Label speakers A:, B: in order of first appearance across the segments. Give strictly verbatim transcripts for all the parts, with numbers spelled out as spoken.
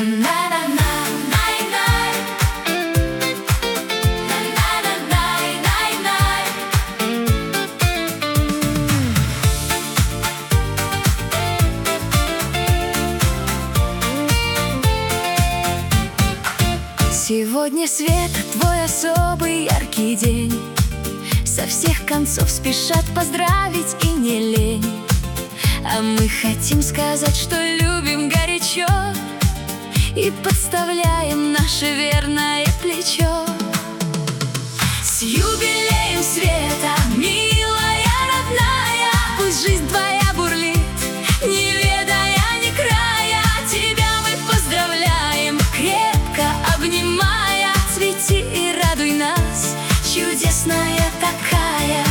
A: Сегодня, Света, твой особый яркий день. Со всех концов спешат поздравить и не лень. А мы хотим сказать, что любим горячо и подставляем наше верное плечо. С юбилеем, Света, милая, родная! Пусть жизнь твоя бурлит, не ведая ни края. Тебя мы поздравляем, крепко обнимая. Цвети и радуй нас, чудесная такая.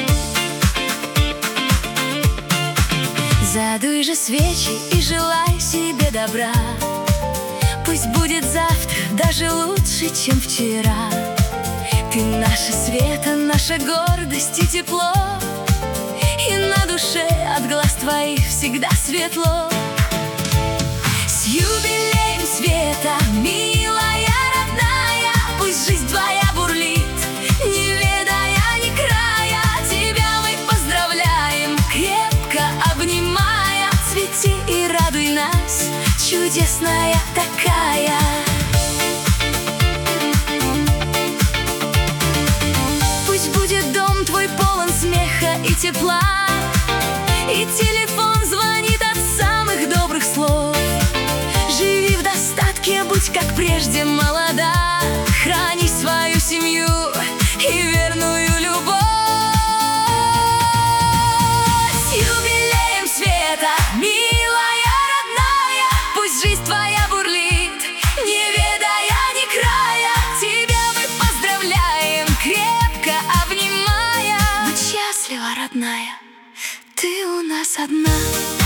A: Задуй же свечи и желай себе добра. Пусть будет завтра даже лучше, чем вчера. Ты наша, Света, наша гордость и тепло, и на душе от глаз твоих всегда светло. С юбилеем, Света, милая, родная! Пусть жизнь твоя бурлит, не ведая ни края. Тебя мы поздравляем, крепко обнимая. Цвети и радуй нас, чудесная такая. Пусть будет дом твой полон смеха и тепла, и телефон звонит от самых добрых слов. Живи в достатке, будь как прежде молода. Храни свою семью и верную любовь. С юбилеем, Света, милая, родная! Пусть жизнь твоя бурлит, не ведая ни края. Тебя мы поздравляем, крепко обнимая. Будь счастлива, родная, ты у нас одна.